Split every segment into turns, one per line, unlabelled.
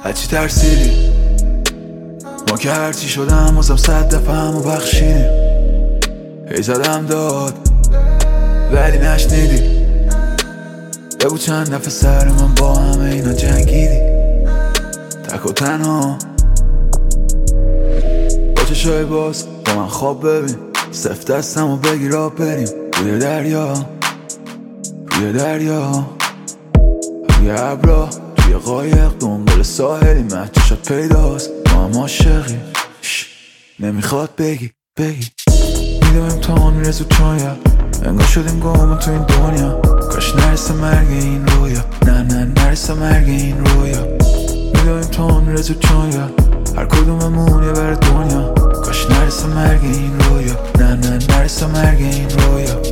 هرچی ترسیدی ما که هرچی شدم بازم 100 دفعه همو بخشیدیم. هی زدم داد ولی نشنیدی. بگو چند دفعه سر من با همه اینا جنگیدی. تک و تنها با چشای باز با من خواب ببین. سفت دستم و بگیر آب بریم روی دریا، روی دریا، روی ابرا، توی قایق دنبال ساحلی. چشات پیداست ما هم عاشقیم. نمیخواد بگی میدونم تا میره زود چایم. انگار شدیم گم تو این دنیا. کاش نرسه مرگ این رویا. نه نرسه مرگ این رویا. میدونم تا میره زود چایم. هر کدوممون یه بر دنیا. کاش نرسه مرگ این رویا. نه نرسه مرگ این رویا.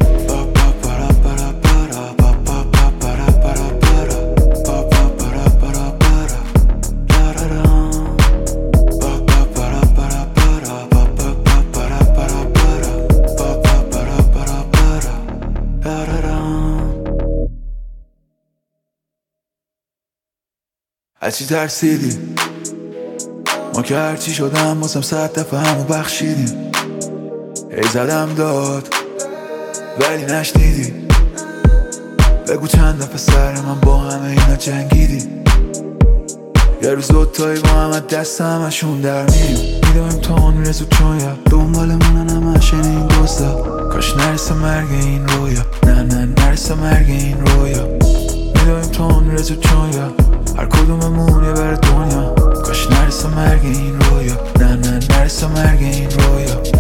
هرچی ترسیدی ما که هرچی شدم بازم 100 دفعه همو بخشیدیم. هی زدم داد ولی نشنیدی. بگو چند دفعه سر من با همه اینا جنگیدی. یه روز دوتایی با همه دست همشون در میریم. میدونم تا میره زود چایم. دنبالمونن همش این دزدا. کاش نرسه مرگ این رویا. نه نرسه مرگ این رویا. میدونم تا میره زود چایم. هر کدوممون یه بر دنیا. کاش نرسه مرگ این رویا. نه نرسه مرگ این رویا.